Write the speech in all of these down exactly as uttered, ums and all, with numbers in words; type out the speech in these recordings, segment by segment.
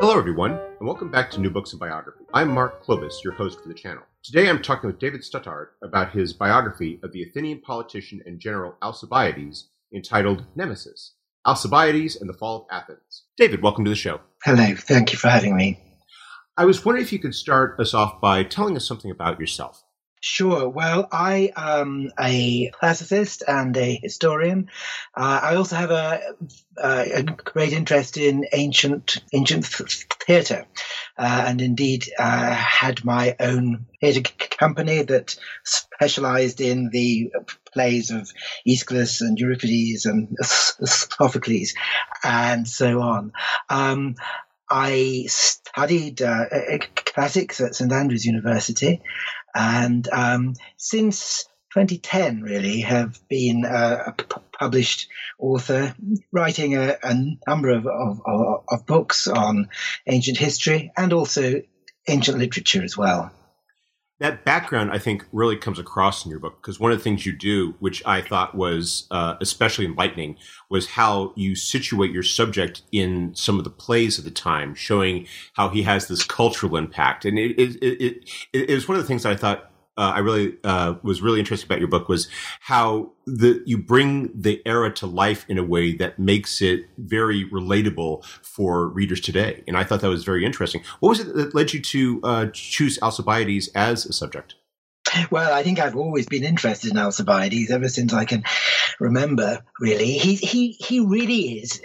Hello, everyone, and welcome back to New Books in Biography. I'm Mark Clovis, your host for the channel. Today I'm talking with David Stuttard about his biography of the Athenian politician and general Alcibiades, entitled Nemesis, Alcibiades and the Fall of Athens. David, welcome to the show. Hello, thank you for having me. I was wondering if you could start us off by telling us something about yourself. Sure. Well, I am a classicist and a historian. Uh, I also have a, a, a great interest in ancient ancient theatre, uh, and indeed uh, had my own theatre company that specialised in the plays of Aeschylus and Euripides and Sophocles, and so on. Um, I studied uh, classics at St Andrews University. And um, since twenty ten, really, have been a, a published author, writing a, a number of, of, of books on ancient history and also ancient literature as well. That background, I think, really comes across in your book, because one of the things you do, which I thought was uh, especially enlightening, was how you situate your subject in some of the plays of the time, showing how he has this cultural impact. And it, it, it, it, it was one of the things that I thought uh, I really uh, was really interesting about your book, was how the you bring the era to life in a way that makes it very relatable for readers today. And I thought that was very interesting. What was it that led you to uh, choose Alcibiades as a subject? Well, I think I've always been interested in Alcibiades ever since I can remember, really. He he he really is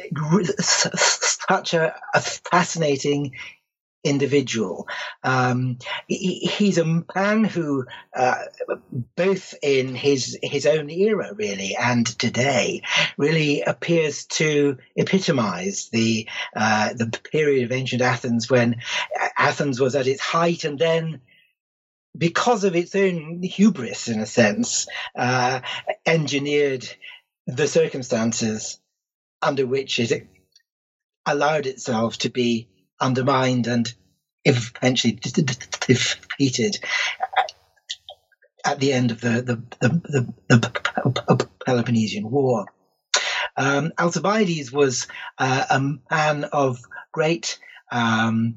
such a, a fascinating individual. Um, he, he's a man who, uh, both in his his own era, really, and today, really appears to epitomize the uh, the period of ancient Athens when Athens was at its height, and then, because of its own hubris, in a sense, uh, engineered the circumstances under which it allowed itself to be undermined and eventually defeated at the end of the, the, the, the, the Peloponnesian War. Um, Alcibiades was uh, a man of great... Um,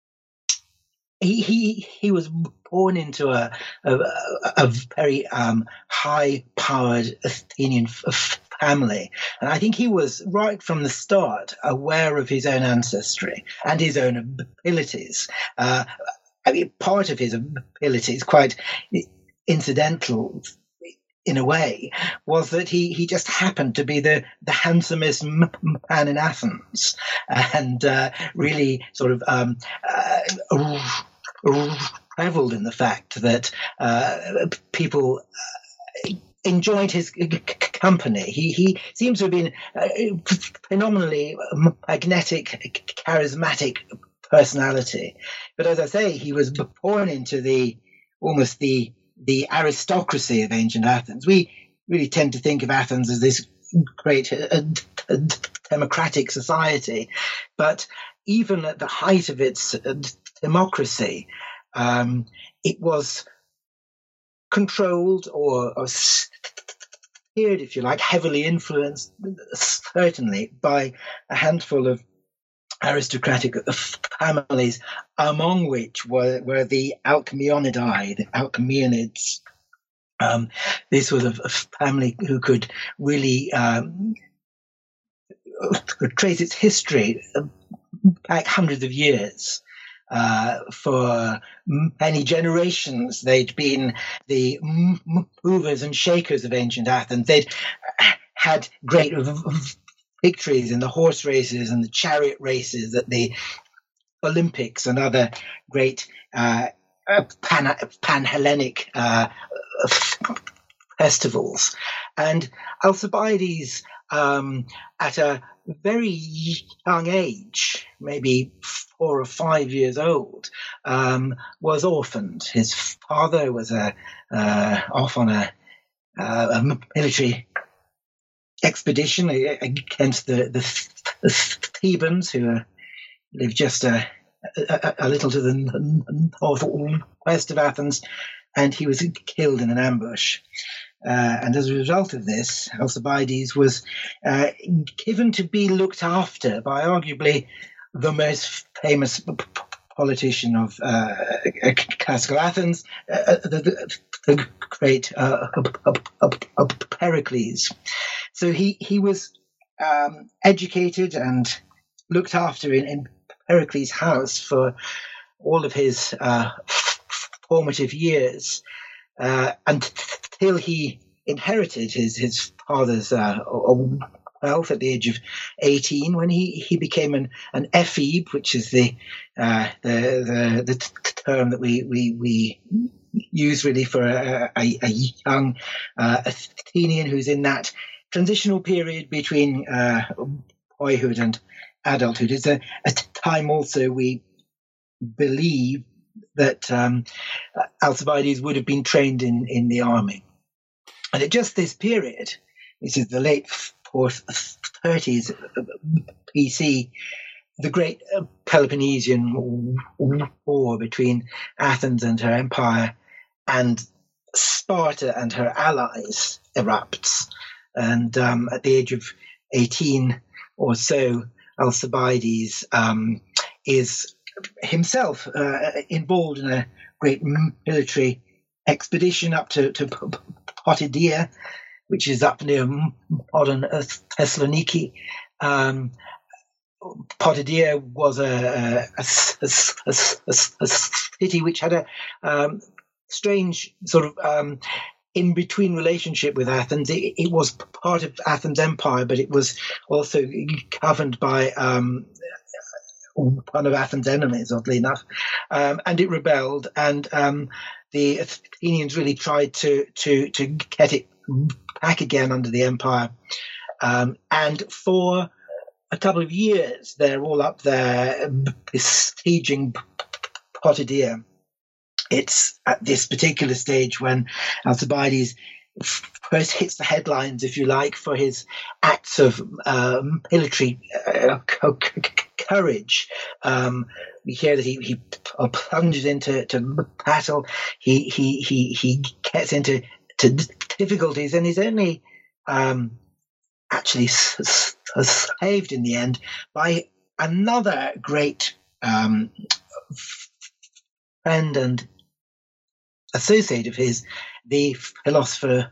He, he he was born into a a, a very um, high-powered Athenian f- family, and I think he was right from the start aware of his own ancestry and his own abilities. Uh, I mean, part of his abilities, quite incidental in a way, was that he, he just happened to be the, the handsomest man in Athens, and uh, really sort of um, uh, reveled in the fact that uh, people uh, enjoyed his company. He he seems to have been a phenomenally magnetic, charismatic personality. But as I say, he was born into the almost the the aristocracy of ancient Athens. We really tend to think of Athens as this great uh, democratic society, but even at the height of its uh, democracy, um, it was controlled or, or steered, if you like, heavily influenced, certainly, by a handful of aristocratic families, among which were, were the Alcmaeonidae, the Alcmaeonids. Um, this was a, a family who could really um, trace its history back hundreds of years. Uh, for many generations, they'd been the movers and shakers of ancient Athens. They'd had great victories in the horse races and the chariot races at the Olympics and other great uh, pan, pan-Hellenic uh, festivals. And Alcibiades, um, at a very young age, maybe four or five years old, um, was orphaned. His father was a, uh, off on a, uh, a military expedition against the, the, the Thebans, who lived just a, a, a little to the northwest of Athens, and he was killed in an ambush. Uh, and as a result of this, Alcibiades was uh, given to be looked after by arguably the most famous p- p- politician of uh, classical Athens, uh, the, the, the great uh, Pericles. So he he was um, educated and looked after in, in Pericles' house for all of his uh, formative years, uh, until he inherited his his father's uh, wealth at the age of eighteen, when he, he became an, an ephebe, which is the uh, the, the the term that we we, we use really for a, a, a young uh, Athenian who's in that transitional period between uh, boyhood and adulthood. It's a, a time also we believe that um, Alcibiades would have been trained in, in the army. And at just this period, this is the late fourth thirties B C, the great Peloponnesian War between Athens and her empire and Sparta and her allies erupts. And um, at the age of eighteen or so, Alcibiades um, is himself uh, involved in a great military expedition up to, to Potidaea, which is up near modern Thessaloniki. Um, Potidaea was a, a, a, a, a, a city which had a um, strange sort of um, in-between relationship with Athens. It, it was part of Athens' empire, but it was also governed by um, one of Athens' enemies, oddly enough, um, and it rebelled. And um, the Athenians really tried to to to get it back again under the empire. Um, and for a couple of years, they're all up there besieging Potidaea. It's at this particular stage when Alcibiades first hits the headlines, if you like, for his acts of um, military uh, courage. Um, we hear that he, he plunges into to battle. He he he he gets into to difficulties, and is only um, actually s- s- saved in the end by another great um, friend and associate of his, the philosopher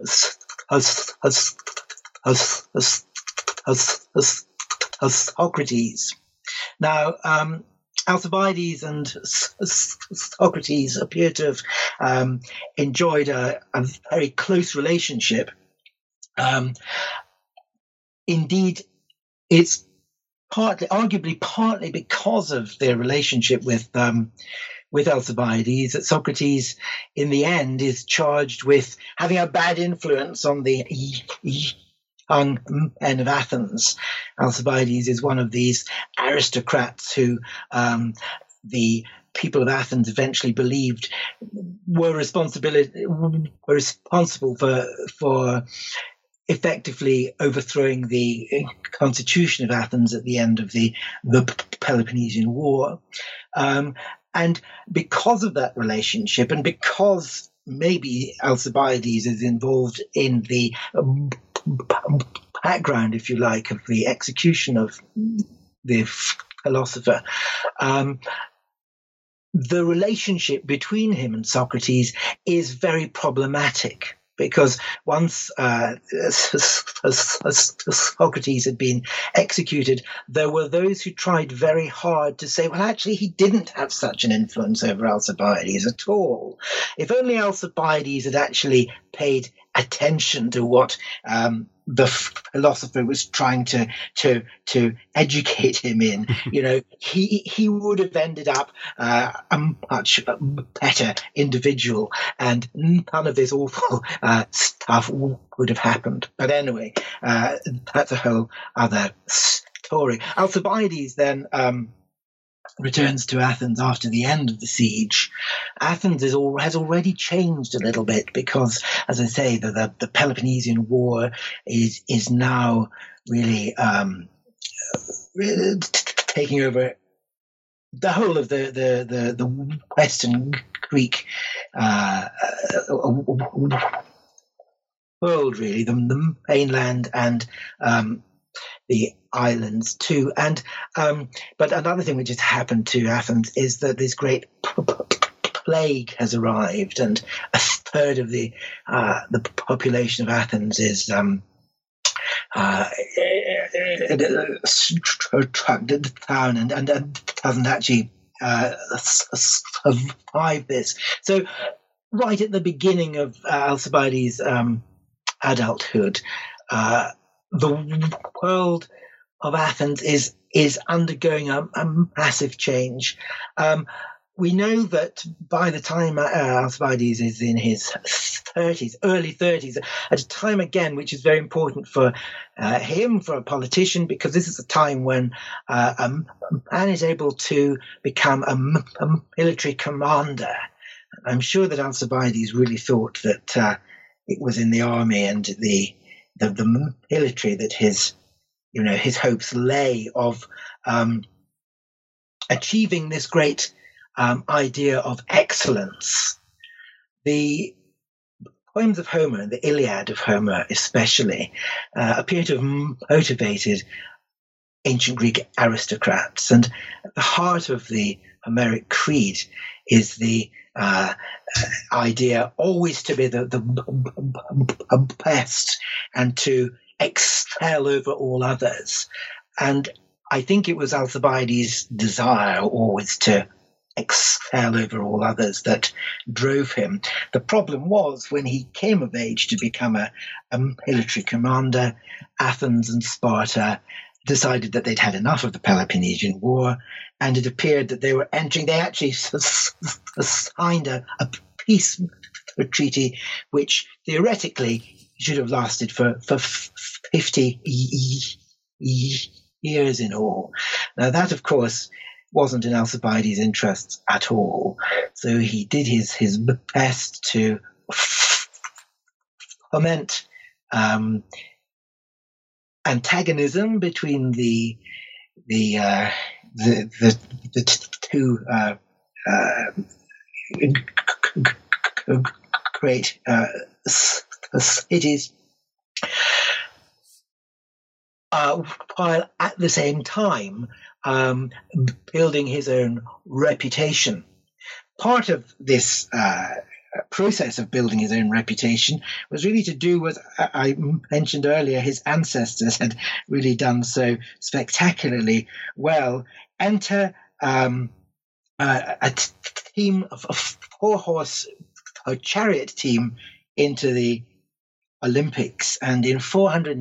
Socrates. Now, um, Alcibiades and Socrates appear to have um, enjoyed a, a very close relationship. Um, indeed, it's partly, arguably, partly because of their relationship with um, with Alcibiades that Socrates, in the end, is charged with having a bad influence on the young men of Athens. Alcibiades is one of these aristocrats who um, the people of Athens eventually believed were responsibility were responsible for for effectively overthrowing the constitution of Athens at the end of the the Peloponnesian War. Um, And because of that relationship, and because maybe Alcibiades is involved in the background, if you like, of the execution of the philosopher, um, the relationship between him and Socrates is very problematic. Because once uh, Socrates had been executed, there were those who tried very hard to say, well, actually, he didn't have such an influence over Alcibiades at all. If only Alcibiades had actually paid attention to what um, the philosopher was trying to to to educate him in, you know, he he would have ended up uh, a much better individual, and none of this awful uh, stuff would have happened. But anyway, uh, that's a whole other story. Alcibiades then um, returns to Athens after the end of the siege. Athens is all, has already changed a little bit because, as I say, the, the, the Peloponnesian War is is now really um, taking over the whole of the the the, the Western Greek uh, world, really, the, the mainland and um, the islands too. And um, but another thing which has happened to Athens is that this great p- p- plague has arrived, and a third of the uh, the population of Athens is um, uh, struck down and, and, and doesn't actually uh, survive this. So, right at the beginning of uh, Alcibiades' um, adulthood, uh, the world of Athens is is undergoing a, a massive change. Um, we know that by the time uh, Alcibiades is in his thirties, early thirties, at a time again which is very important for uh, him, for a politician, because this is a time when uh, a man is able to become a, a military commander. I'm sure that Alcibiades really thought that uh, it was in the army and the, the the military that his, you know, his hopes lay of um, achieving this great um, idea of excellence. The poems of Homer, the Iliad of Homer especially, uh, appear to have motivated ancient Greek aristocrats. And at the heart of the Homeric creed is the uh, idea always to be the, the best and to excel over all others. And I think it was Alcibiades' desire always to excel over all others that drove him. The problem was when he came of age to become a, a military commander, Athens and Sparta decided that they'd had enough of the Peloponnesian War, and it appeared that they were entering, they actually signed a, a peace treaty which theoretically should have lasted for, for fifty years in all. Now that, of course, wasn't in Alcibiades' interests at all. So he did his, his best to foment um, antagonism between the the uh, the, the the two uh, uh, great uh, cities, uh, while at the same time um, building his own reputation. Part of this uh, process of building his own reputation was really to do what I mentioned earlier. His ancestors had really done so spectacularly well. Enter um, uh, a t- team of a four-horse a chariot team into the Olympics, and in four hundred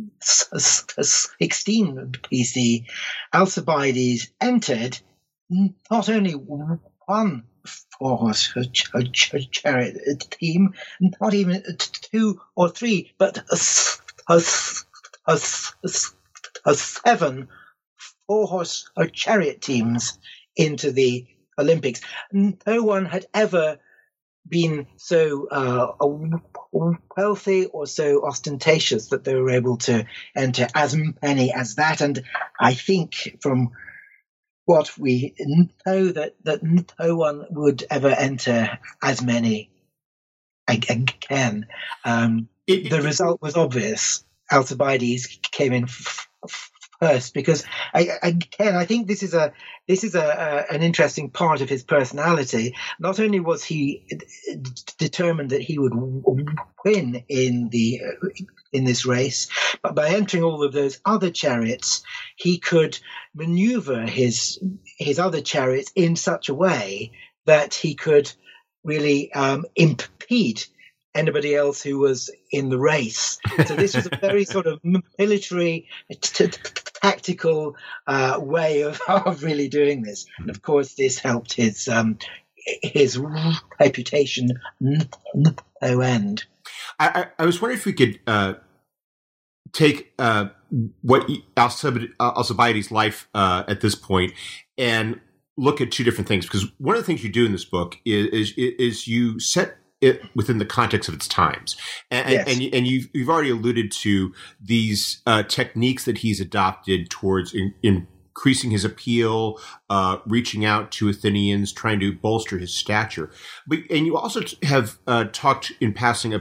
sixteen B C, Alcibiades entered not only one four-horse chariot team, not even two or three, but a, a, a, a seven four-horse chariot teams into the Olympics. No one had ever been so uh, wealthy or so ostentatious that they were able to enter as many as that. And I think from what we know that, that no one would ever enter as many again. Um, it, the it, result was obvious. Alcibiades came in f- f- first because I, again, I think this is a this is a, a an interesting part of his personality. Not only was he d- determined that he would win in the uh, in this race, but by entering all of those other chariots, he could maneuver his his other chariots in such a way that he could really um, impede anybody else who was in the race. So this was a very sort of military, t- t- tactical uh, way of, of really doing this. And of course, this helped his um, his reputation no end. I, I was wondering if we could uh, take uh, what Alcibiades' life uh, at this point and look at two different things, because one of the things you do in this book is is, is you set it within the context of its times. And, yes. and, and you've, you've already alluded to these uh, techniques that he's adopted towards in, increasing his appeal, uh, reaching out to Athenians, trying to bolster his stature. But, and you also have uh, talked in passing about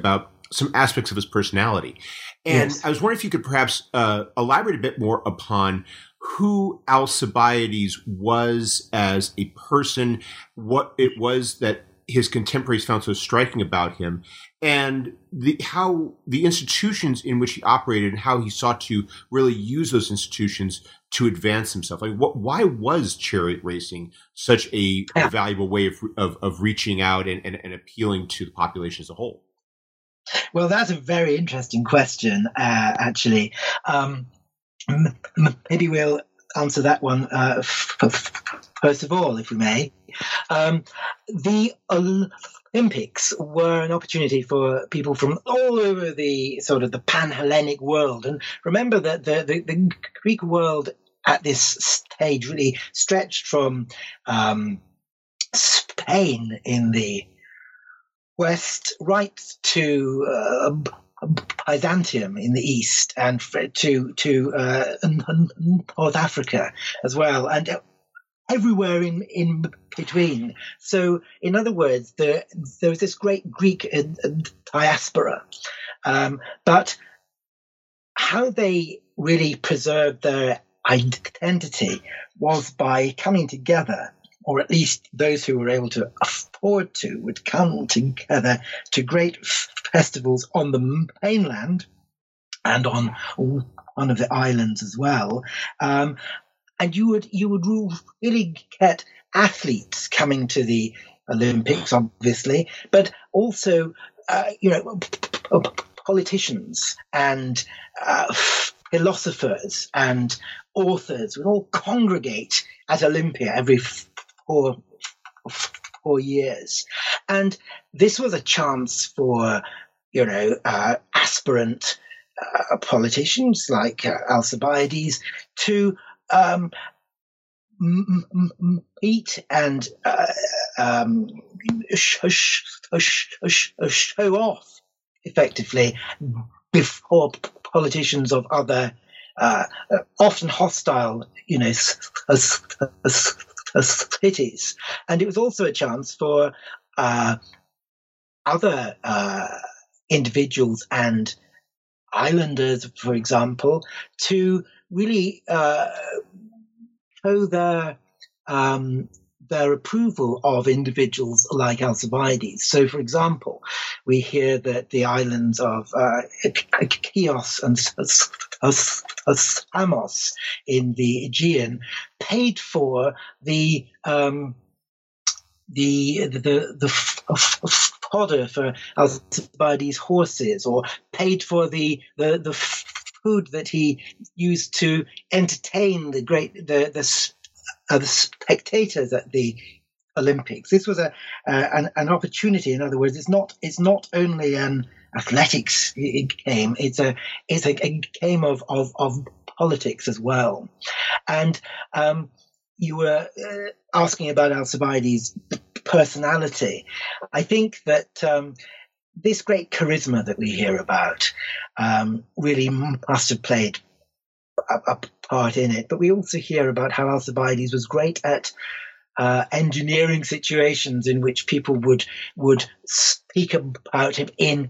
some aspects of his personality. And Yes. I was wondering if you could perhaps uh, elaborate a bit more upon who Alcibiades was as a person, what it was that his contemporaries found so striking about him, and the how the institutions in which he operated and how he sought to really use those institutions to advance himself. Like, what? Why was chariot racing such a, a valuable way of, of of reaching out and, and, and appealing to the population as a whole? Well, that's a very interesting question, uh, actually. Um, m- m- maybe we'll answer that one uh, f- f- first of all, if we may. Um, the Olympics were an opportunity for people from all over the sort of the pan-Hellenic world. And remember that the, the, the Greek world at this stage really stretched from um, Spain in the west right to uh, Byzantium in the east, and to to uh, North Africa as well, and everywhere in, in between. So, in other words, there, there was this great Greek diaspora. Um, but how they really preserved their identity was by coming together, or at least those who were able to afford to would come together to great festivals on the mainland and on one of the islands as well. Um, and you would you would really get athletes coming to the Olympics, obviously, but also uh, you know politicians and uh, philosophers and authors would all congregate at Olympia every four, four years. And this was a chance for, you know, uh, aspirant uh, politicians like uh, Alcibiades to um, m- m- meet and uh, um, sh- sh- sh- sh- show off effectively before politicians of other uh, often hostile, you know, as, as, as cities. And it was also a chance for uh, other uh, individuals and islanders, for example, to really uh, show their um, their approval of individuals like Alcibiades. So, for example, we hear that the islands of uh, Chios and Samos in the Aegean paid for the um, the the the fodder for Alcibiades' horses, or paid for the the the food that he used to entertain the great the the Uh, the spectators at the Olympics. This was a uh, an, an opportunity. In other words, it's not it's not only an athletics game. It's a it's a, a game of, of of politics as well. And um, you were uh, asking about Alcibiades' personality. I think that um, this great charisma that we hear about um, really must have played a, a part in it. But we also hear about how Alcibiades was great at uh, engineering situations in which people would would speak about him in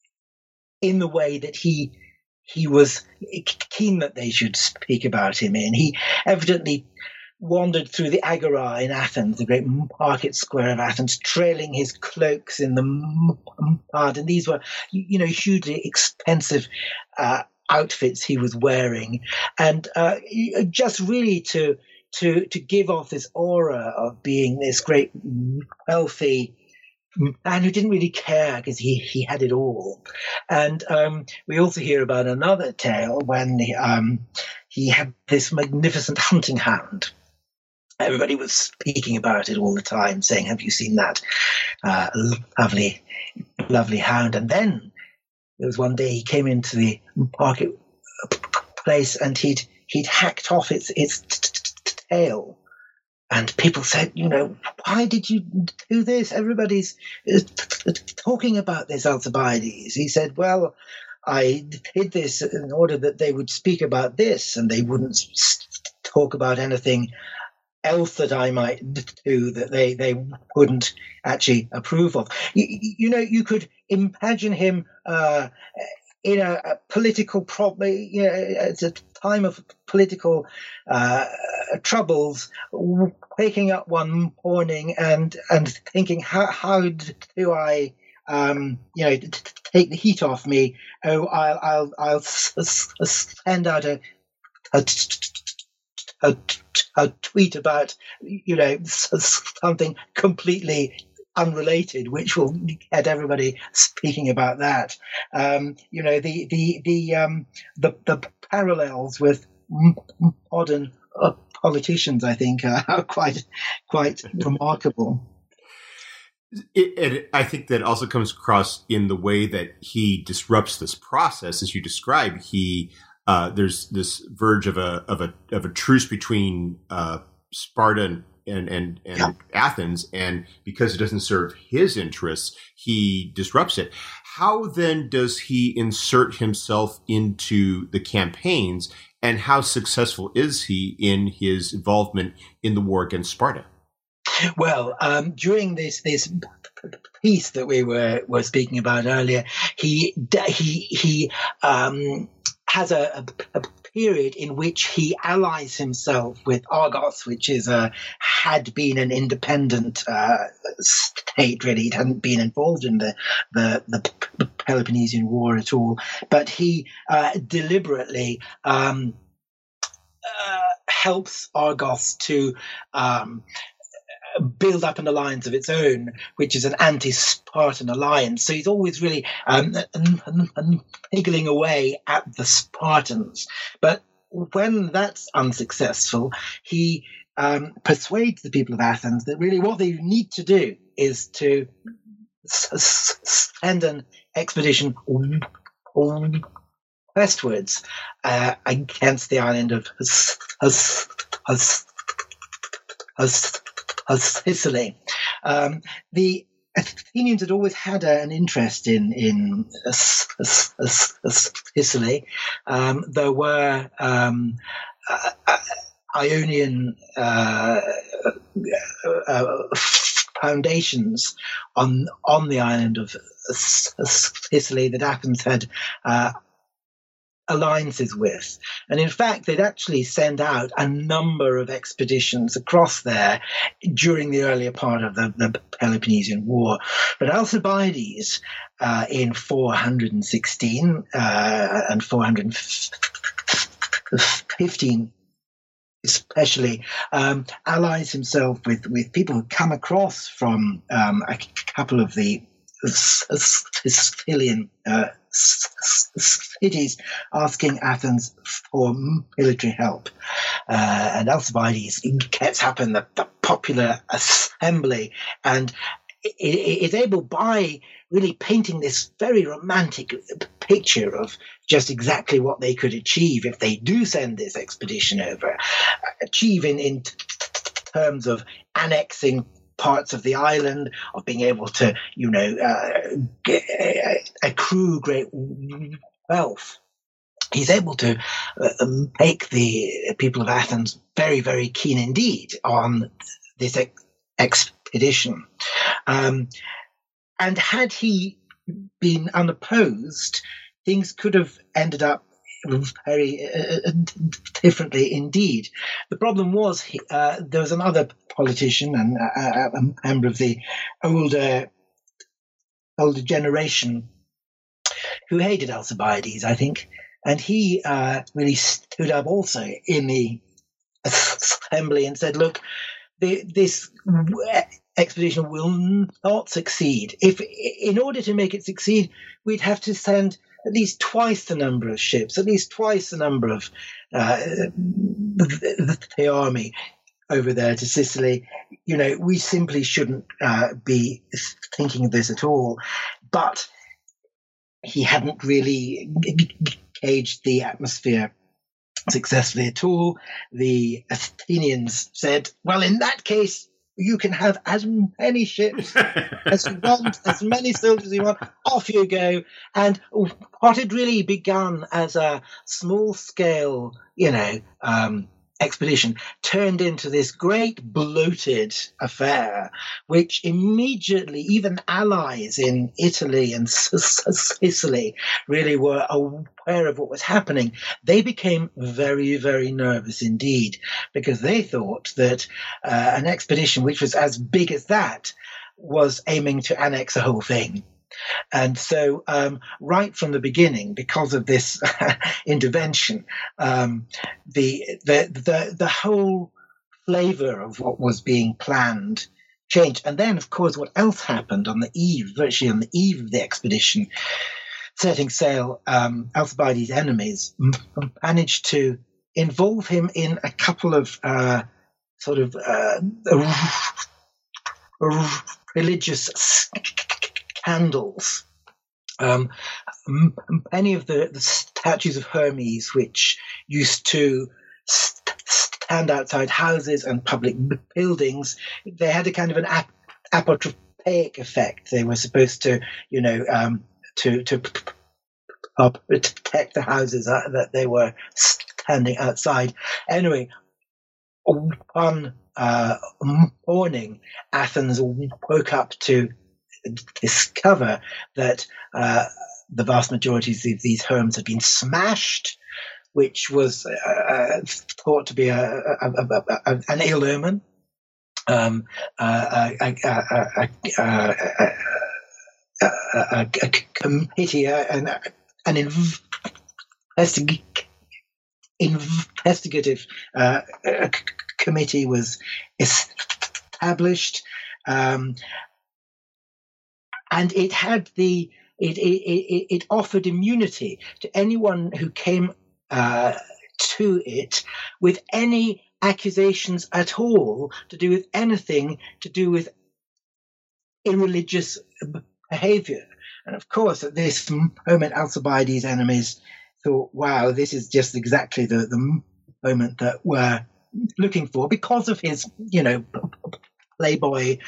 in the way that he he was keen that they should speak about him in. He evidently wandered through the Agora in Athens, the great market square of Athens, trailing his cloaks in the mud, and these were, you know, hugely expensive uh, outfits he was wearing, and uh, just really to to to give off this aura of being this great wealthy man who didn't really care because he he had it all. And um, we also hear about another tale when he, um, he had this magnificent hunting hound. Everybody was speaking about it all the time, saying, "Have you seen that uh, lovely, lovely hound?" And then there was one day he came into the market place and he'd he'd hacked off its its tail, and people said, "You know, why did you do this? Everybody's talking about this, Alcibiades." He said, "Well, I did this in order that they would speak about this, and they wouldn't talk about anything else that I might do that they, they wouldn't actually approve of. You, you know, you could imagine him uh, in a, a political problem, you know, at a time of political uh, troubles, waking up one morning and and thinking, how how do I um, you know take the heat off me? Oh, I'll I'll I'll send out a a, a, a tweet about you know something completely unrelated, which will get everybody speaking about that. Um, you know, the the the um, the, the parallels with modern uh, politicians, I think, uh, are quite quite remarkable. It, it, I think that also comes across in the way that he disrupts this process, as you describe. He uh, there's this verge of a of a of a truce between uh, Sparta and and and, and yeah. Athens, and because it doesn't serve his interests, he disrupts it. How then does he insert himself into the campaigns, and how successful is he in his involvement in the war against Sparta? Well, um, during this this piece that we were were speaking about earlier, he he he um, has a, a, a period in which he allies himself with Argos, which is a had been an independent uh, state. Really, it hadn't been involved in the the, the Peloponnesian War at all. But he uh, deliberately um, uh, helps Argos to Um, build up an alliance of its own, which is an anti-Spartan alliance. So he's always really um, niggling away at the Spartans. But when that's unsuccessful, he um, persuades the people of Athens that really what they need to do is to s- send an expedition westwards uh, against the island of As- As- As- As Sicily. Um, the Athenians had always had a, an interest in in uh, Sicily. Um, there were um, uh, uh, Ionian uh, uh, foundations on on the island of Sicily that Athens had Uh, alliances with. And in fact, they'd actually send out a number of expeditions across there during the earlier part of the, the Peloponnesian War. But Alcibiades, uh, in four hundred sixteen uh, and four hundred fifteen, especially, um, allies himself with, with people who come across from um, a couple of the Sicilian uh, cities, asking Athens for military help. Uh, and Alcibiades gets up in the, the popular assembly and is able, by really painting this very romantic picture of just exactly what they could achieve if they do send this expedition over, achieve in, in terms of annexing parts of the island, of being able to, you know, uh, get, uh, accrue great wealth. He's able to uh, make the people of Athens very, very keen indeed on this ex- expedition. Um, and had he been unopposed, things could have ended up very uh, differently indeed. The problem was he, uh, there was another politician and uh, a member of the older older generation who hated Alcibiades, I think, and he uh, really stood up also in the assembly and said, look, the, this expedition will not succeed. If, in order to make it succeed, we'd have to send at least twice the number of ships, at least twice the number of uh, the, the army over there to Sicily. You know, we simply shouldn't uh, be thinking of this at all. But he hadn't really gauged the atmosphere successfully at all. The Athenians said, well, in that case, you can have as many ships as you want, as many soldiers as you want. Off you go. And what had really begun as a small-scale, you know, um, expedition turned into this great bloated affair, which immediately even allies in Italy and Sicily really were aware of what was happening. They became very, very nervous indeed, because they thought that uh, an expedition which was as big as that was aiming to annex the whole thing. And so um, right from the beginning, because of this intervention, um, the, the, the, the whole flavor of what was being planned changed. And then, of course, what else happened on the eve, virtually on the eve of the expedition, setting sail, um, Alcibiades' enemies managed to involve him in a couple of uh, sort of uh, religious scandals. Um, many of the, the statues of Hermes, which used to st- stand outside houses and public buildings, they had a kind of an ap- apotropaic effect. They were supposed to, you know, um, to to uh, protect the houses that they were standing outside. Anyway, one uh, morning, Athens woke up to discover that uh, the vast majority of these homes had been smashed, which was uh, thought to be a, a, a, a, an ill omen. Um, uh, a, a, a, a, a committee, an, an investig- investigative uh, committee was established. Um, And it had the it it, it, it offered immunity to anyone who came uh, to it with any accusations at all to do with anything to do with irreligious behavior. And of course, at this moment, Alcibiades' enemies thought, "Wow, this is just exactly the the moment that we're looking for," because of his, you know, playboy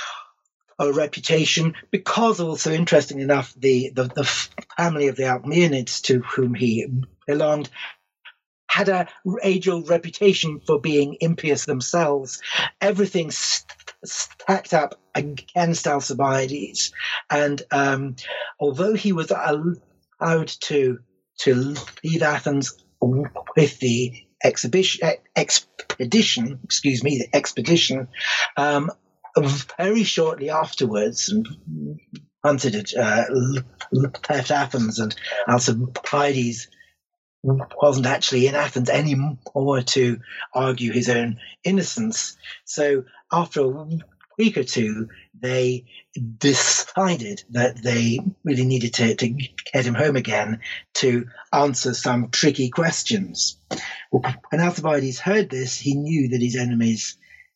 a reputation, because also, interesting enough, the, the, the family of the Alcmeonids to whom he belonged had a age-old reputation for being impious themselves. Everything st- stacked up against Alcibiades, and um, although he was allowed to to leave Athens with the exhibition expedition, excuse me, the expedition. Um, Very shortly afterwards, and once it had uh, left Athens, and Alcibiades wasn't actually in Athens anymore to argue his own innocence. So after a week or two, they decided that they really needed to, to get him home again to answer some tricky questions. When Alcibiades heard this, he knew that his enemies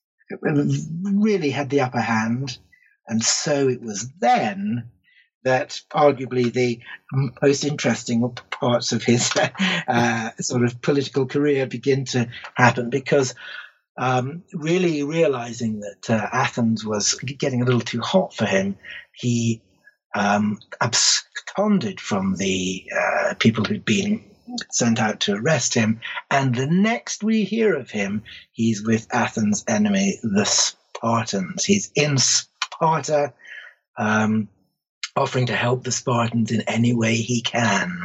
really had the upper hand, and so it was then that arguably the most interesting parts of his uh, sort of political career begin to happen, because um, really realizing that uh, Athens was getting a little too hot for him, he um, absconded from the uh, people who'd been sent out to arrest him, and the next we hear of him, he's with Athens' enemy, the Spartans. He's in Sparta, um, offering to help the Spartans in any way he can.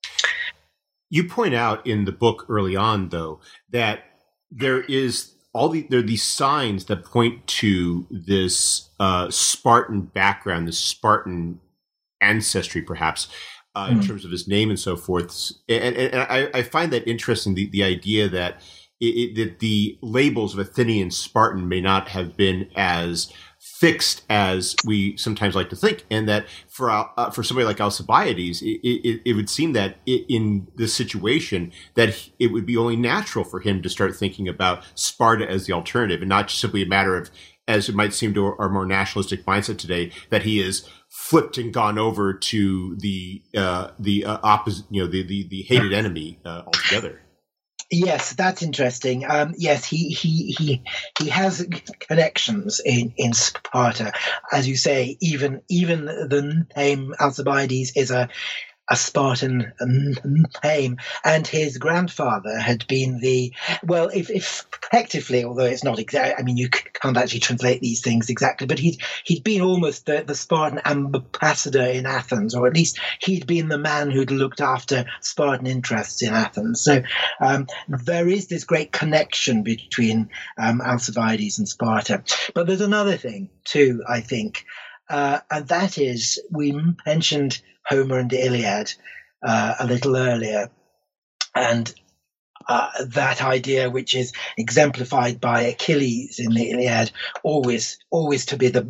You point out in the book early on, though, that there is all the there are these signs that point to this uh, Spartan background, this Spartan ancestry, perhaps. Uh, in mm. terms of his name and so forth. And, and, and I, I find that interesting, the, the idea that it, it, that the labels of Athenian, Spartan may not have been as fixed as we sometimes like to think, and that for uh, for somebody like Alcibiades, it, it, it would seem that it, in this situation, that it would be only natural for him to start thinking about Sparta as the alternative, and not just simply a matter of, as it might seem to our more nationalistic mindset today, that he is flipped and gone over to the uh, the uh, opposite, you know, the the, the hated enemy uh, altogether. Yes, that's interesting. Um, yes, he he he he has connections in, in Sparta, as you say. Even even the name Alcibiades is a a Spartan name, and his grandfather had been the, well, if, if effectively, although it's not exact, I mean, you can't actually translate these things exactly, but he'd he'd been almost the, the Spartan ambassador in Athens, or at least he'd been the man who'd looked after Spartan interests in Athens. So um, there is this great connection between um, Alcibiades and Sparta. But there's another thing too, I think, uh, and that is, we mentioned Homer and the Iliad uh, a little earlier, and uh, that idea, which is exemplified by Achilles in the Iliad, always, always to be the,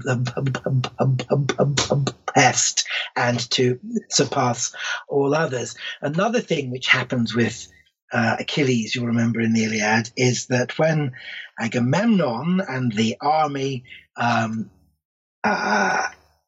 the best and to surpass all others. Another thing which happens with uh, Achilles, you'll remember in the Iliad, is that when Agamemnon and the army um, uh,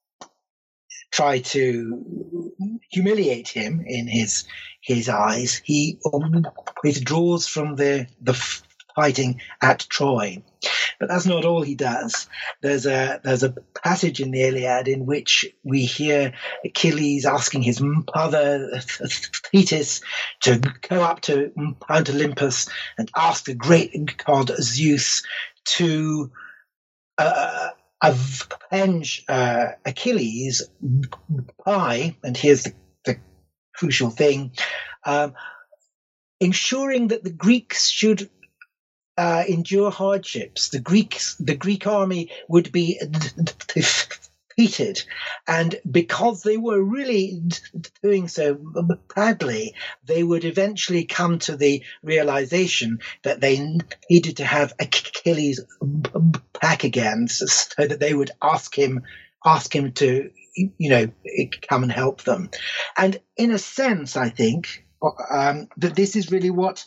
try to humiliate him in his his eyes, he withdraws from the the fighting at Troy. But that's not all he does. There's a there's a passage in the Iliad in which we hear Achilles asking his mother Thetis to go up to Mount Olympus and ask the great god Zeus to uh, avenge uh, Achilles by, and here's the, the crucial thing, um, ensuring that the Greeks should uh, endure hardships. The Greeks, the Greek army would be defeated, and because they were really doing so badly, they would eventually come to the realization that they needed to have Achilles back again, so that they would ask him, ask him to, you know, come and help them. And in a sense, I think um, that this is really what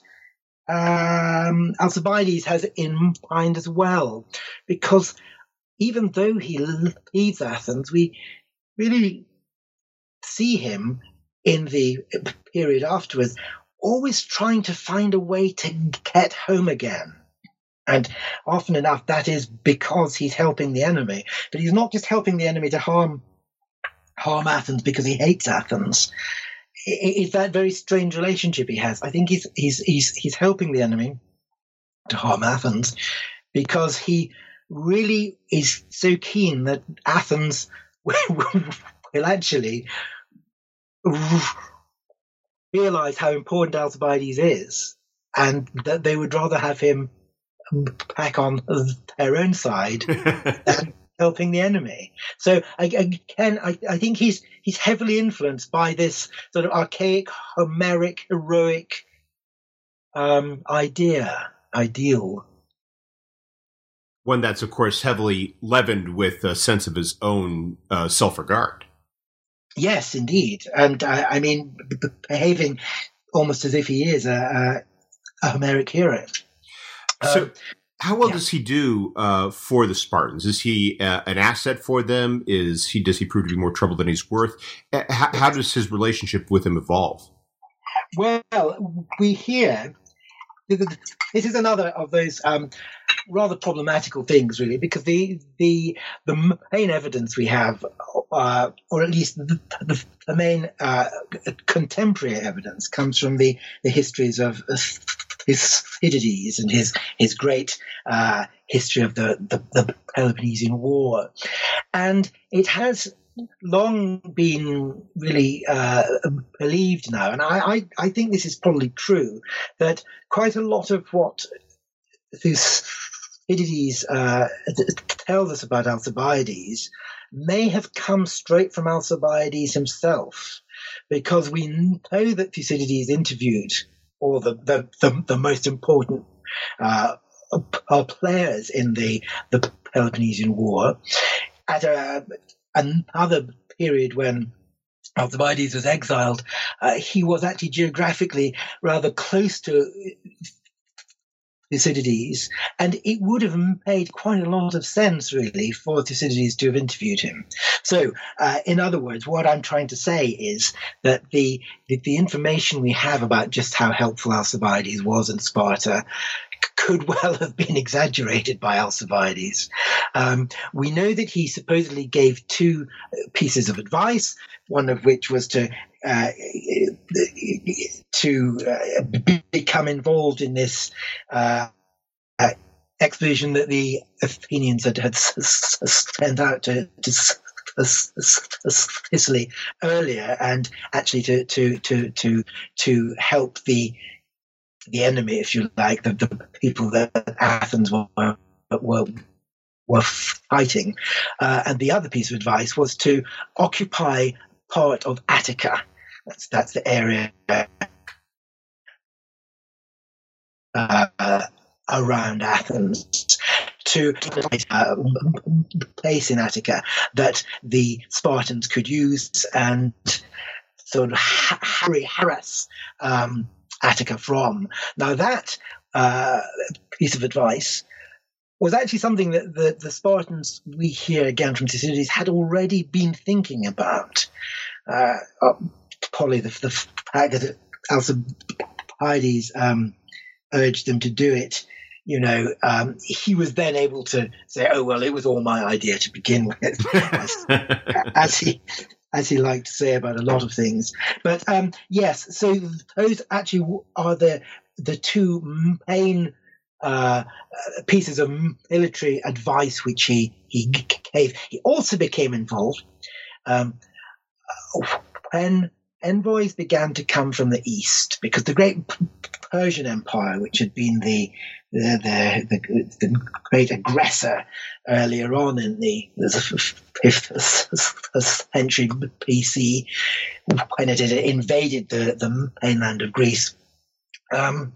um, Alcibiades has in mind as well, because even though he leaves Athens, we really see him in the period afterwards always trying to find a way to get home again. And often enough, that is because he's helping the enemy. But he's not just helping the enemy to harm harm Athens because he hates Athens. It's that very strange relationship he has. I think he's he's he's he's helping the enemy to harm Athens because he really is so keen that Athens will actually realize how important Alcibiades is, and that they would rather have him back on their own side than helping the enemy. So again, I, I think he's he's heavily influenced by this sort of archaic, Homeric, heroic um, idea, ideal. One that's, of course, heavily leavened with a sense of his own uh, self-regard. Yes, indeed. And uh, I mean, b- behaving almost as if he is a, a, a Homeric hero. So um, how well yeah. does he do uh, for the Spartans? Is he uh, an asset for them? Is he Does he prove to be more trouble than he's worth? Uh, how, how does his relationship with them evolve? Well, we hear... This is another of those um, rather problematical things, really, because the the the main evidence we have, uh, or at least the, the, the main uh, contemporary evidence, comes from the, the histories of Thucydides and his his great uh, history of the, the, the Peloponnesian War, and it has long been really uh, believed now, and I, I, I think this is probably true, that quite a lot of what Thucydides uh, tells us about Alcibiades may have come straight from Alcibiades himself, because we know that Thucydides interviewed all the, the, the, the most important uh, players in the, the Peloponnesian War at a another period when Alcibiades was exiled. Uh, he was actually geographically rather close to Thucydides, and it would have made quite a lot of sense, really, for Thucydides to have interviewed him. So, uh, in other words, what I'm trying to say is that the, the the information we have about just how helpful Alcibiades was in Sparta could well have been exaggerated by Alcibiades. Um, we know that he supposedly gave two pieces of advice, one of which was to uh, to uh, become involved in this uh, uh, expedition that the Athenians had, had sent out to, to Sicily earlier, and actually to to to to to help the the enemy, if you like, the, the people that Athens were were, were fighting. Uh, and the other piece of advice was to occupy part of Attica. That's that's the area uh, around Athens, to uh, place in Attica that the Spartans could use and sort of harry harass um, Attica from. Now that uh, piece of advice was actually something that the, the Spartans, we hear again from Thucydides, had already been thinking about. Uh, uh, probably the, the fact that Alcibiades um, urged them to do it, you know, um, he was then able to say, oh, well, it was all my idea to begin with, as, as he as he liked to say about a lot of things. But um, yes, so those actually are the the two main uh, pieces of military advice which he, he gave. He also became involved um, when envoys began to come from the east, because the great Persian Empire, which had been the the the, the, the great aggressor earlier on in the, the fifth century B C, when it had invaded the, the mainland of Greece, um,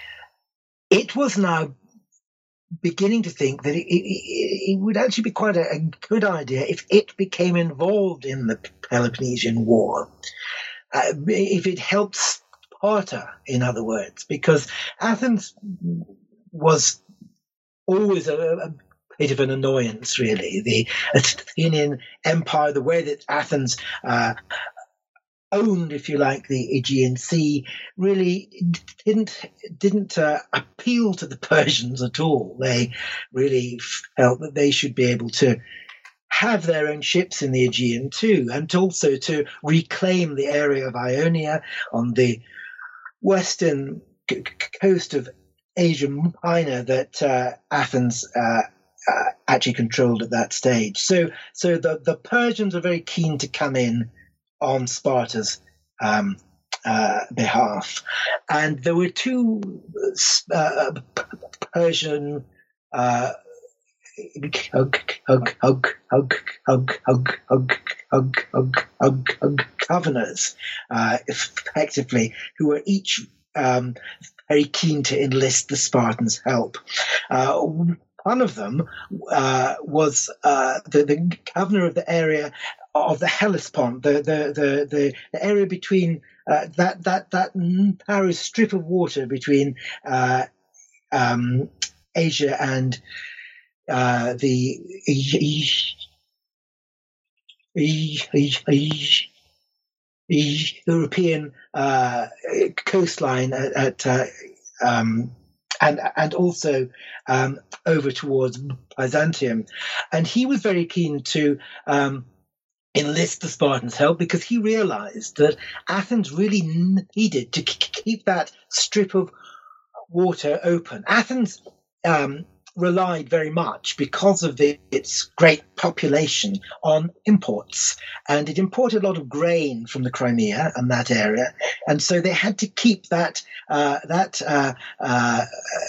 it was now beginning to think that it, it, it would actually be quite a, a good idea if it became involved in the Peloponnesian War. Uh, if it helped Sparta, in other words, because Athens was always a, a bit of an annoyance, really. The Athenian Empire, the way that Athens uh, owned, if you like, the Aegean Sea, really didn't didn't uh, appeal to the Persians at all. They really felt that they should be able to have their own ships in the Aegean too, and also to reclaim the area of Ionia on the western c- coast of Asia Minor that uh, Athens uh, uh, actually controlled at that stage. So, so the, the Persians are very keen to come in on Sparta's um, uh, behalf, and there were two uh, Persian Uh, Hug, hug, hug, hug, hug, hug, hug, hug, hug, hug, hug, governors, uh, effectively, who were each um, very keen to enlist the Spartans' help. Uh, one of them uh, was uh, the, the governor of the area of the Hellespont, the the the, the, the area between uh, that that that narrow strip of water between uh, um, Asia and Uh, the European uh, coastline at, at uh, um, and and also um, over towards Byzantium, and he was very keen to um, enlist the Spartans' help because he realized that Athens really needed to keep that strip of water open. Athens Um, relied very much, because of the, its great population, on imports, and it imported a lot of grain from the Crimea and that area, and so they had to keep that uh, that uh, uh,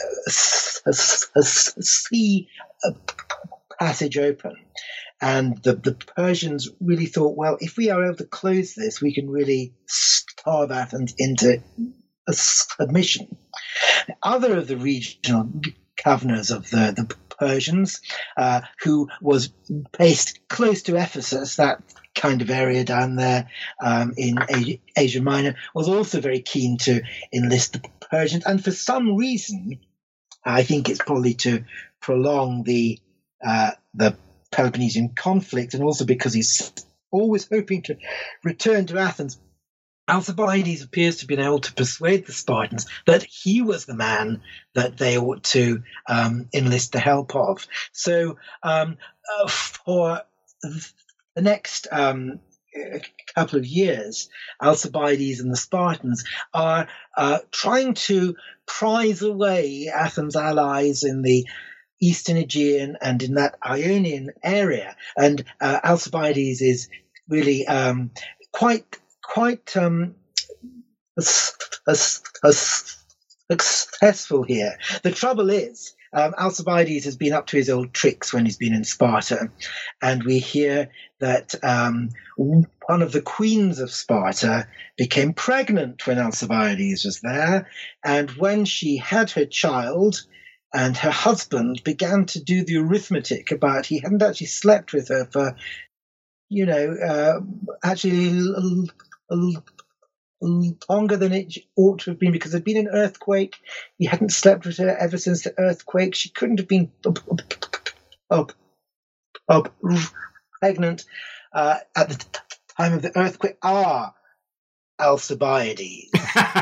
sea passage open. And the, the Persians really thought, well, if we are able to close this, we can really starve Athens into a submission. Other of the regional governors of the, the Persians, uh, who was based close to Ephesus, that kind of area down there um, in Asia, Asia Minor, was also very keen to enlist the Persians. And for some reason, I think it's probably to prolong the uh, the Peloponnesian conflict, and also because he's always hoping to return to Athens Alcibiades appears to have been able to persuade the Spartans that he was the man that they ought to um, enlist the help of. So um, uh, for the next um, couple of years, Alcibiades and the Spartans are uh, trying to prize away Athens' allies in the Eastern Aegean and in that Ionian area. And uh, Alcibiades is really um, quite quite um, as, as, as successful here. The trouble is, um, Alcibiades has been up to his old tricks when he's been in Sparta, and we hear that um, one of the queens of Sparta became pregnant when Alcibiades was there, and when she had her child, and her husband began to do the arithmetic about he hadn't actually slept with her for, you know, uh, actually l- l- l- longer than it ought to have been, because there'd been an earthquake. He hadn't slept with her ever since the earthquake. She couldn't have been up, up, pregnant uh, at the t- time of the earthquake. Ah, Alcibiades.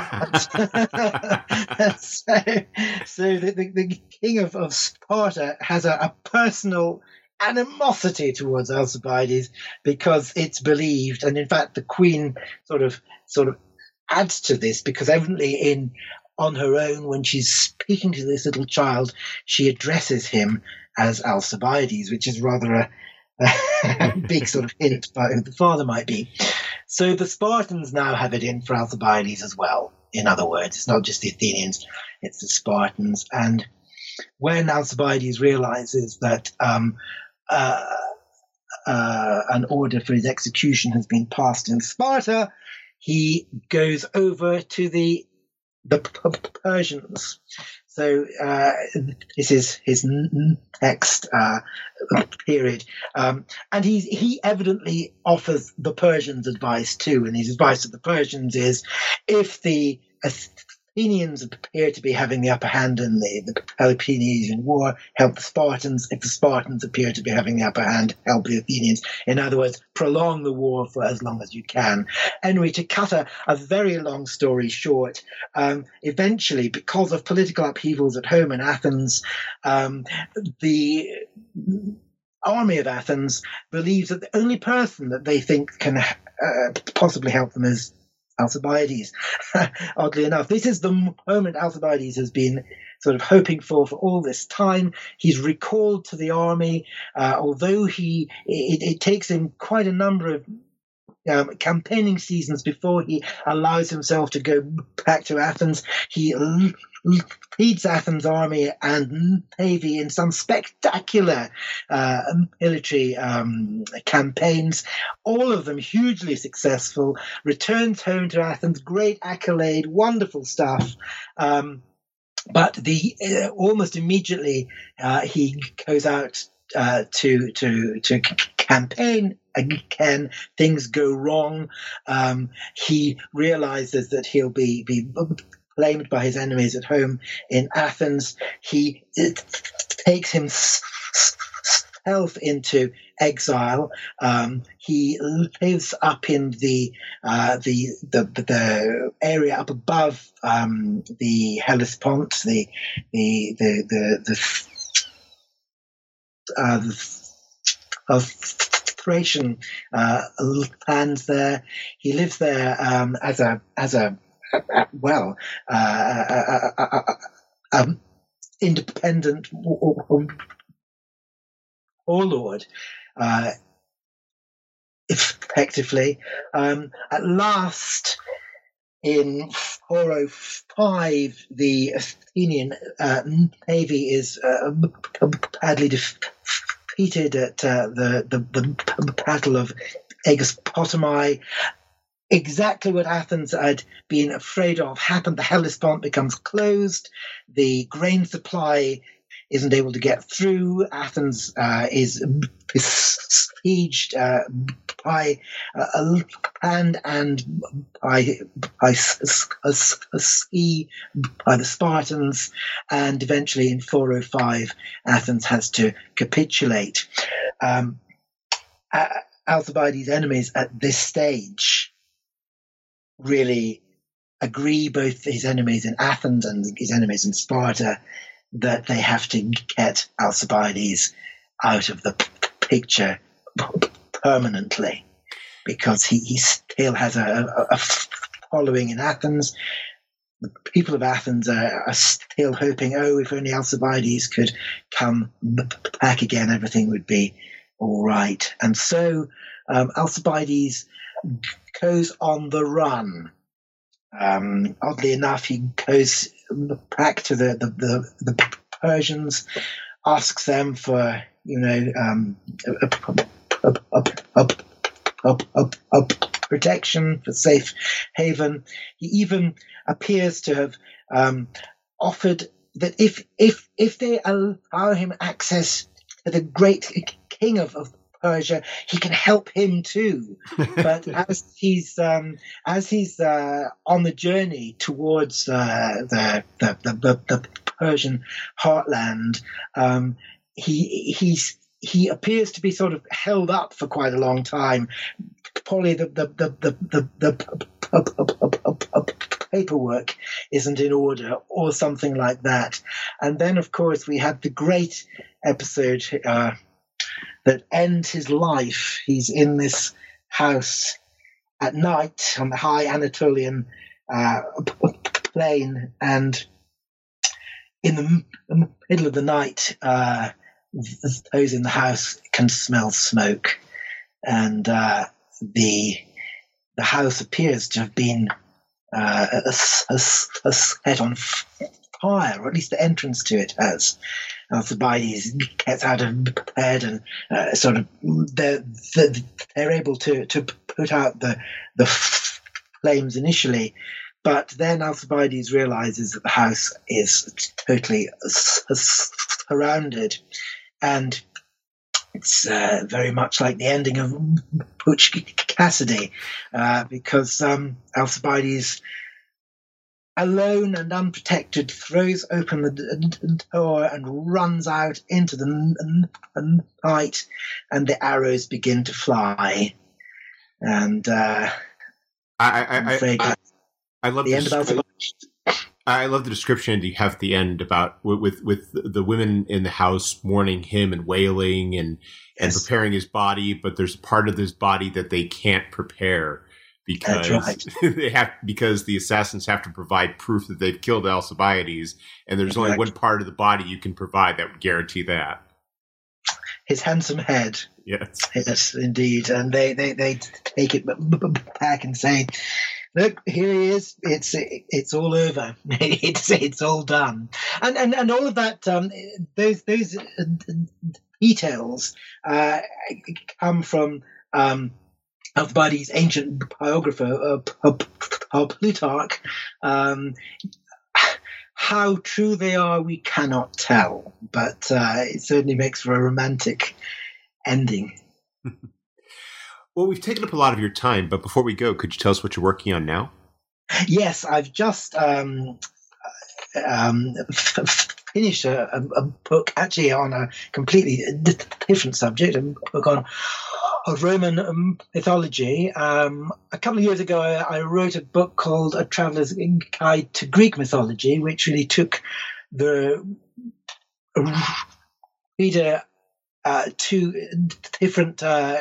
so so the, the, the king of, of Sparta has a, a personal animosity towards Alcibiades, because it's believed, and in fact the queen sort of sort of adds to this, because evidently in on her own, when she's speaking to this little child, she addresses him as Alcibiades, which is rather a, a big sort of hint about who the father might be. So the Spartans now have it in for Alcibiades as well. In other words, it's not just the Athenians, it's the Spartans. And when Alcibiades realizes that um, uh, uh, an order for his execution has been passed in Sparta, he goes over to the the Persians. So uh, this is his next uh, period, um, and he's, he evidently offers the Persians advice too. And his advice to the Persians is, if the Athenians appear to be having the upper hand in the, the Peloponnesian War, help the Spartans. If the Spartans appear to be having the upper hand, help the Athenians. In other words, prolong the war for as long as you can. Anyway, to cut a, a very long story short, um, eventually, because of political upheavals at home in Athens, um, the army of Athens believes that the only person that they think can uh, possibly help them is Alcibiades. Oddly enough, this is the moment Alcibiades has been sort of hoping for for all this time. He's recalled to the army, uh, although he it, it takes him quite a number of Um, campaigning seasons before he allows himself to go back to Athens. He l- l- leads Athens' army and navy in some spectacular uh, military um, campaigns, all of them hugely successful, returns home to Athens, great accolade, wonderful stuff. Um, but the uh, almost immediately uh, he goes out uh, to to to campaign again. Things go wrong. Um, he realizes that he'll be be blamed by his enemies at home in Athens. He it takes himself into exile. Um, he lives up in the uh, the, the the area up above um, the Hellespont, the the the the, the Uh, of Thracian uh, lands there. He lives there um, as a as a, a, a well uh, a, a, a, a independent warlord, uh, effectively. Um, at last, in four oh five, the Athenian uh, navy is uh, badly defeated at uh, the, the, the Battle of Aegospotami. Exactly what Athens had been afraid of happened. The Hellespont becomes closed. The grain supply isn't able to get through. Athens uh, is besieged uh, by uh, land and by, by sea by the Spartans, and eventually in four oh five, Athens has to capitulate. Um, Alcibiades' enemies at this stage really agree, both his enemies in Athens and his enemies in Sparta, that they have to get Alcibiades out of the p- picture permanently, because he, he still has a, a, a following in Athens. The people of Athens are, are still hoping, oh, if only Alcibiades could come back again, everything would be all right. And so um, Alcibiades goes on the run. Um, oddly enough, he goes back to the, the, the, the Persians, asks them for, you know, um, a, a, a, a, a, a, a protection, for safe haven. He even appears to have um, offered that if if if they allow him access to the great king of, of Persia, he can help him too. But as he's um, as he's uh, on the journey towards uh, the, the, the the Persian heartland, um, he he's he appears to be sort of held up for quite a long time. Probably the the the the, the, the paperwork isn't in order, or something like that. And then, of course, we had the great episode uh, that ends his life. He's in this house at night on the high Anatolian uh, plain, and in the m- middle of the night, uh, those in the house can smell smoke, and uh, the the house appears to have been uh, a, a, a set on fire, or at least the entrance to it has. Alcibiades gets out of bed, and uh, sort of they're, they're able to, to put out the the flames initially, but then Alcibiades realizes that the house is totally surrounded, and it's uh, very much like the ending of Butch Cassidy, uh, because um, Alcibiades, alone and unprotected, throws open the door and runs out into the night, and the arrows begin to fly. And uh, I, I, I'm afraid I, that's I love the end of Alcibiades. I love the description you have at the end about with with the women in the house mourning him and wailing and and Yes. preparing his body, but there's a part of his body that they can't prepare because That's they have because the assassins have to provide proof that they've killed Alcibiades, and there's only Exactly. one part of the body you can provide that would guarantee that. His handsome head. Yes. Yes, indeed. And they, they, they take it back and say, look, here he is. It's it's all over. It's it's all done. And and, and all of that, um, those those details uh, come from um, Alcibiades' ancient biographer, uh, Plutarch. Um, how true they are, we cannot tell, but uh, it certainly makes for a romantic ending. Well, we've taken up a lot of your time, but before we go, could you tell us what you're working on now? Yes, I've just um, um, f- finished a, a book, actually on a completely different subject, a book on of Roman mythology. Um, a couple of years ago, I, I wrote a book called A Traveller's Guide to Greek Mythology, which really took the reader uh, to different uh,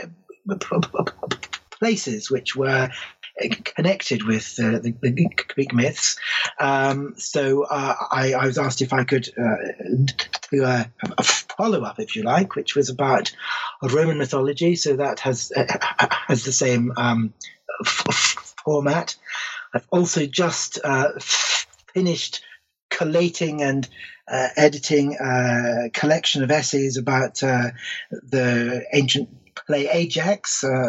places which were connected with uh, the, the Greek myths. Um, so uh, I, I was asked if I could uh, do a, a follow-up, if you like, which was about Roman mythology. So that has uh, has the same um, f- format. I've also just uh, finished collating and uh, editing a collection of essays about uh, the ancient play Ajax, uh,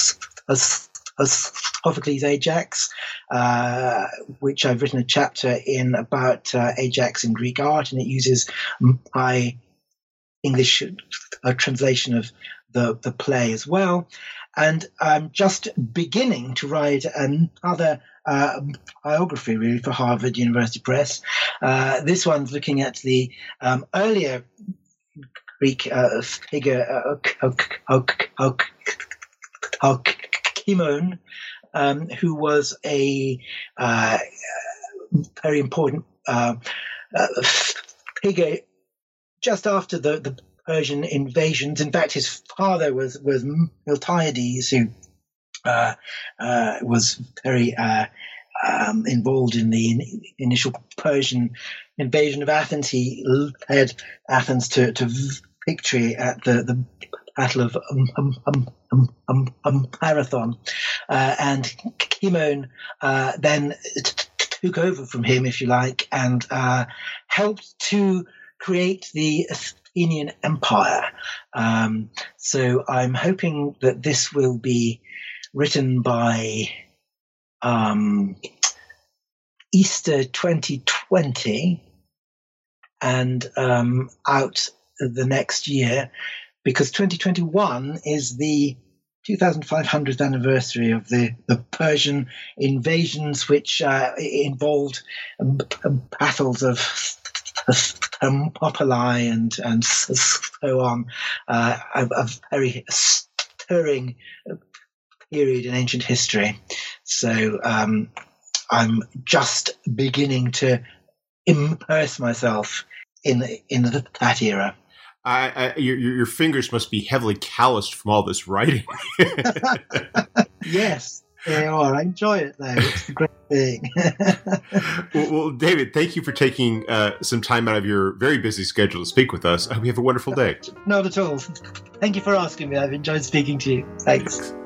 Sophocles' Ajax, uh, which I've written a chapter in about uh, Ajax in Greek art, and it uses my English uh, translation of the, the play as well. And I'm just beginning to write another uh, biography, really, for Harvard University Press. Uh, this one's looking at the um, earlier Greek uh, figure, uh, Alcimon, um, who was a uh, very important uh, uh, figure just after the, the Persian invasions. In fact, his father was was Miltiades, who uh, uh, was very uh, um, involved in the in, initial Persian invasion of Athens. He led Athens to, to victory at the, the Battle of um, um, um, um, um, um, Marathon, uh, and Cimon uh, then t- took over from him, if you like, and uh, helped to create the Athenian Empire. Um, so I'm hoping that this will be written by um, Easter twenty twenty and um, out the next year, because twenty twenty-one is the two thousand five hundredth anniversary of the, the Persian invasions, which uh, involved battles of Thermopylae and, and so on, uh, a, a very stirring period in ancient history. So um, I'm just beginning to immerse myself in, in that era. I, I, your, your fingers must be heavily calloused from all this writing. Yes, they are. I enjoy it, though. It's a great thing. well, well, David, thank you for taking uh, some time out of your very busy schedule to speak with us. I hope you have a wonderful day. Not at all. Thank you for asking me. I've enjoyed speaking to you. Thanks. Thanks.